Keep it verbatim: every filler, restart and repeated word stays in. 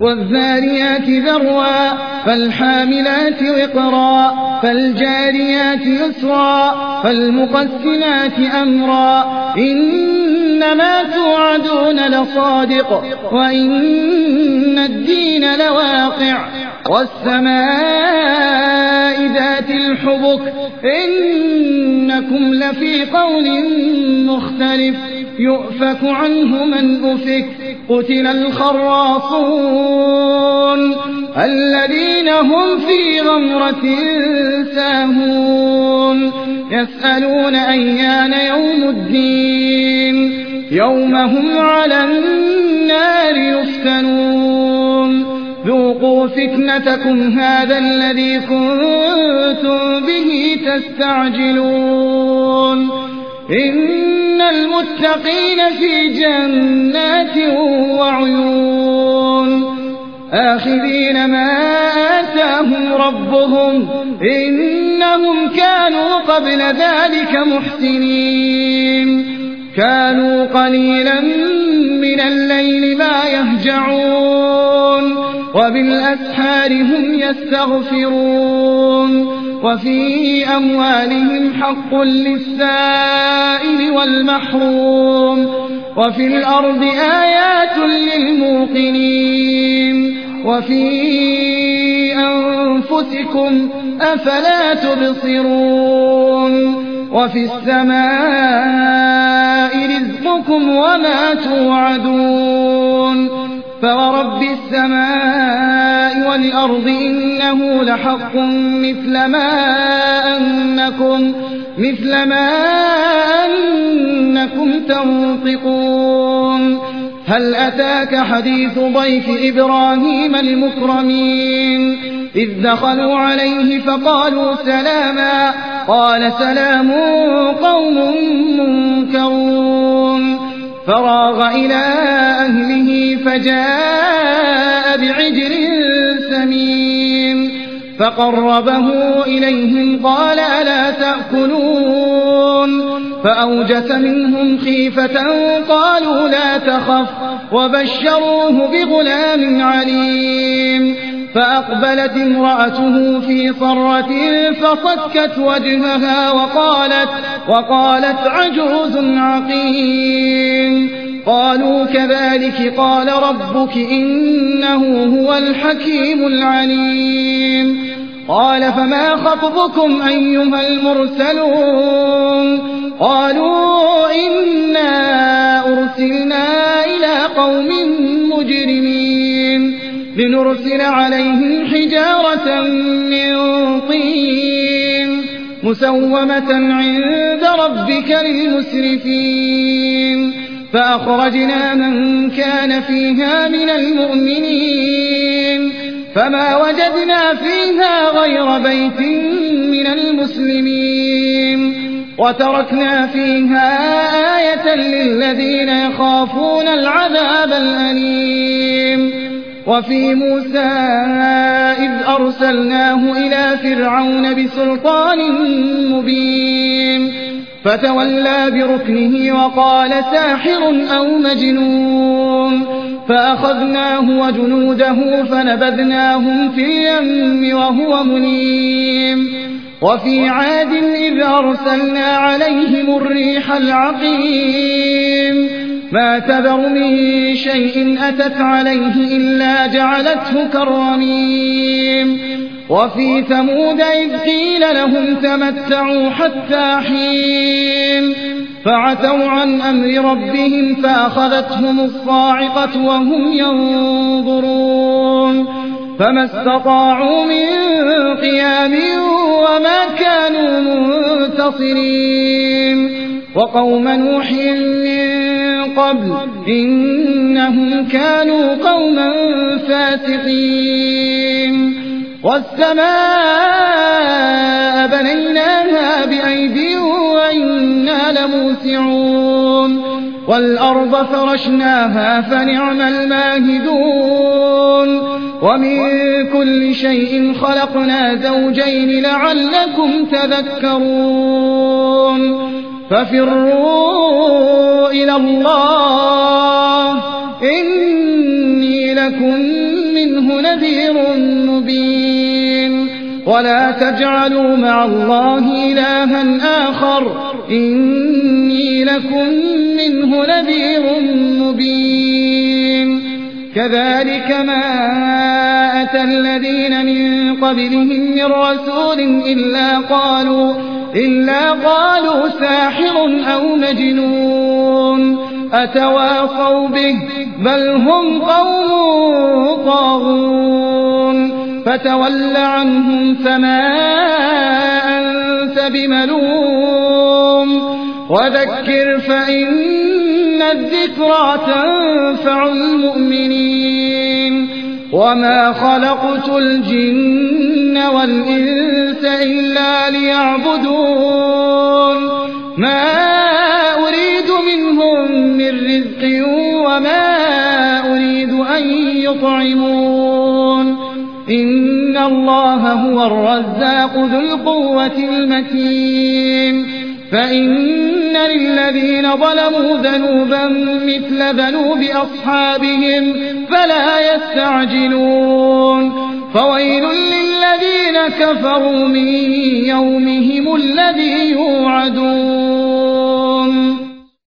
والذاريات ذروا فالحاملات وقرا فالجاريات يسرا فالمقسمات أمرا إنما توعدون لصادق وإن الدين لواقع والسماء ذات الحبك إنكم لفي قول مختلف يؤفك عنه من أفك قتل الخراصون الذين هم في غمرة ساهون يسألون أيان يوم الدين يوم هم على النار يفتنون ذوقوا فتنتكم هذا الذي كنتم به تستعجلون إن المتقين في جنات وعيون آخذين ما آتاهم ربهم إنهم كانوا قبل ذلك محسنين كانوا قليلا من الليل ما يهجعون وبالأسحار هم يستغفرون وفي أموالهم حق للسائل والمحروم وفي الأرض آيات للموقنين وفي أنفسكم أفلا تبصرون وفي السماء رزقكم وما توعدون فورب السماء والأرض إنه لحق مثل ما أنكم مثل ما أنكم تنطقون هل أتاك حديث ضيف إبراهيم المكرمين إذ دخلوا عليه فقالوا سلاما قال سلام قوم منكرون فراغ إلى أهله فجاء بعجل سمين فقربه إليهم قال ألا تأكلون فأوجس منهم خيفة قالوا لا تخف وبشروه بغلام عليم فأقبلت امرأته في صرة فصكت وجهها وقالت, وقالت عجوز عقيم قالوا كذلك قال ربك إنه هو الحكيم العليم قال فما خطبكم أيها المرسلون قالوا إنا أرسلنا إلى قوم مجرمين لنرسل عليهم حجارة من طين مسومة عند ربك للمسرفين فأخرجنا من كان فيها من المؤمنين فما وجدنا فيها غير بيت من المسلمين وتركنا فيها آية للذين يخافون العذاب الأليم وفي موسى إذ أرسلناه إلى فرعون بسلطان مبين فتولى بركنه وقال ساحر أو مجنون فأخذناه وجنوده فنبذناهم في اليم وهو مليم وفي عاد إذ أرسلنا عليهم الريح العقيم ما تذر من شيء أتت عليه إلا جعلته كالرميم وفي ثمود إذ قيل لهم تمتعوا حتى حين فعتوا عن أمر ربهم فأخذتهم الصاعقة وهم ينظرون فما استطاعوا من قيام وما كانوا منتصرين وقوم نوح من قبل إنهم كانوا قوما فاسقين والسماء بنيناها بأيد وإنا لموسعون والأرض فرشناها فنعم الماهدون ومن كل شيء خلقنا زوجين لعلكم تذكرون ففروا إلى الله إني لكم منه نذير مبين ولا تجعلوا مع الله إلها آخر إني لكم منه نذير مبين كذلك ما أتى الذين من قبلهم من رسول إلا قالوا, إلا قالوا ساحر أو مجنون أتواصوا به بل هم قوم طاغون فتول عنهم فما أنت بملوم وذكر فإن الذكرى تنفع المؤمنين وما خلقت الجن والإنس إلا ليعبدون ما أريد منهم من رزق وما أريد أن يطعمون إن الله هو الرزاق ذو القوة المتين فإن للذين ظلموا ذنوبا مثل ذنوب أصحابهم فلا يستعجلون فويل للذين كفروا من يومهم الذي يوعدون